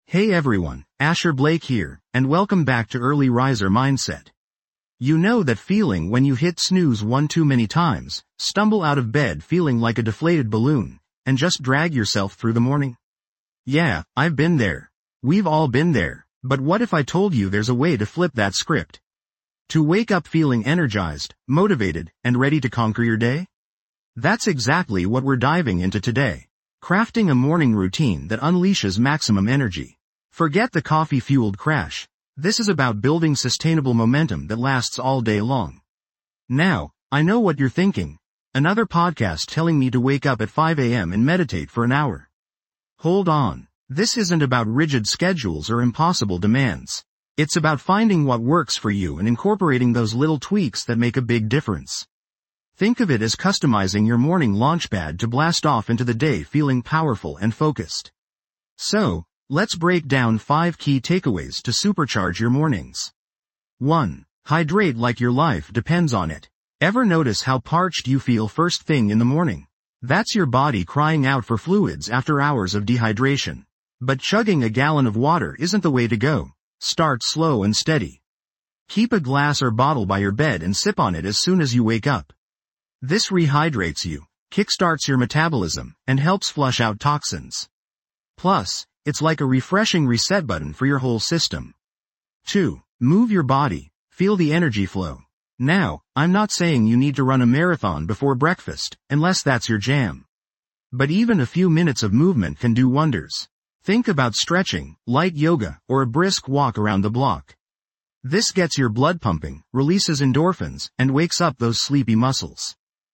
Hey everyone, Asher Blake here, and welcome back to Early Riser Mindset. You know that feeling when you hit snooze one too many times, stumble out of bed feeling like a deflated balloon, and just drag yourself through the morning? Yeah, I've been there. We've all been there, but what if I told you there's a way to flip that script? To wake up feeling energized, motivated, and ready to conquer your day? That's exactly what we're diving into today. Crafting a morning routine that unleashes maximum energy. Forget the coffee-fueled crash. This is about building sustainable momentum that lasts all day long. Now, I know what you're thinking. Another podcast telling me to wake up at 5 a.m. and meditate for an hour. Hold on. This isn't about rigid schedules or impossible demands. It's about finding what works for you and incorporating those little tweaks that make a big difference. Think of it as customizing your morning launchpad to blast off into the day feeling powerful and focused. So, let's break down 5 key takeaways to supercharge your mornings. 1. Hydrate like your life depends on it. Ever notice how parched you feel first thing in the morning? That's your body crying out for fluids after hours of dehydration. But chugging a gallon of water isn't the way to go. Start slow and steady. Keep a glass or bottle by your bed and sip on it as soon as you wake up. This rehydrates you, kickstarts your metabolism, and helps flush out toxins. Plus, it's like a refreshing reset button for your whole system. 2. Move your body. Feel the energy flow. Now, I'm not saying you need to run a marathon before breakfast, unless that's your jam. But even a few minutes of movement can do wonders. Think about stretching, light yoga, or a brisk walk around the block. This gets your blood pumping, releases endorphins, and wakes up those sleepy muscles.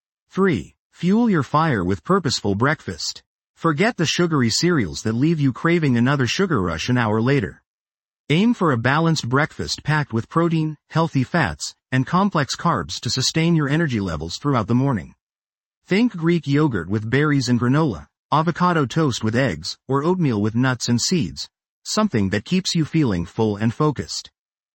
3. Fuel your fire with purposeful breakfast. Forget the sugary cereals that leave you craving another sugar rush an hour later. Aim for a balanced breakfast packed with protein, healthy fats, and complex carbs to sustain your energy levels throughout the morning. Think Greek yogurt with berries and granola, avocado toast with eggs, or oatmeal with nuts and seeds, something that keeps you feeling full and focused.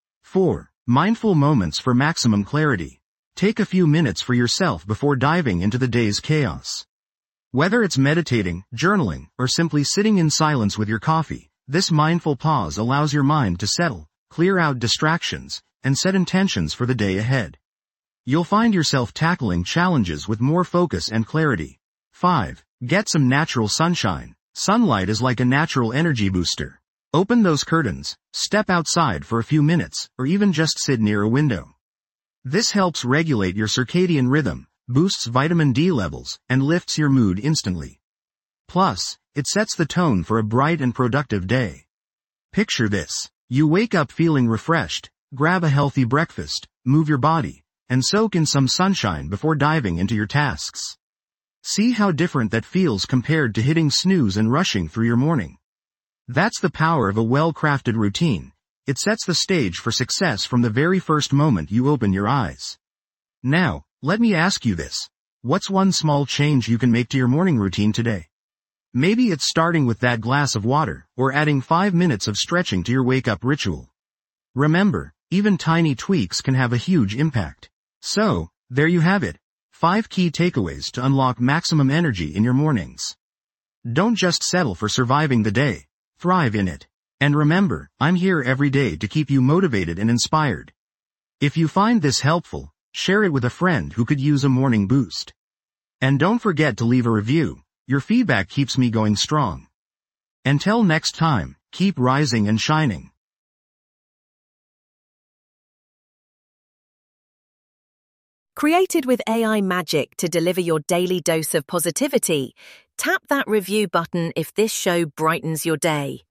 4. Mindful moments for maximum clarity. Take a few minutes for yourself before diving into the day's chaos. Whether it's meditating, journaling, or simply sitting in silence with your coffee, this mindful pause allows your mind to settle, clear out distractions, and set intentions for the day ahead. You'll find yourself tackling challenges with more focus and clarity. 5. Get some natural sunshine. Sunlight is like a natural energy booster. Open those curtains, step outside for a few minutes, or even just sit near a window. This helps regulate your circadian rhythm, boosts vitamin D levels, and lifts your mood instantly. Plus, it sets the tone for a bright and productive day. Picture this. You wake up feeling refreshed, grab a healthy breakfast, move your body, and soak in some sunshine before diving into your tasks. See how different that feels compared to hitting snooze and rushing through your morning. That's the power of a well-crafted routine. It sets the stage for success from the very first moment you open your eyes. Now, let me ask you this. What's one small change you can make to your morning routine today? Maybe it's starting with that glass of water, or adding 5 minutes of stretching to your wake-up ritual. Remember, even tiny tweaks can have a huge impact. So, there you have it. 5 key takeaways to unlock maximum energy in your mornings. Don't just settle for surviving the day. Thrive in it. And remember, I'm here every day to keep you motivated and inspired. If you find this helpful, share it with a friend who could use a morning boost. And don't forget to leave a review. Your feedback keeps me going strong. Until next time, keep rising and shining. Created with AI magic to deliver your daily dose of positivity, tap that review button if this show brightens your day.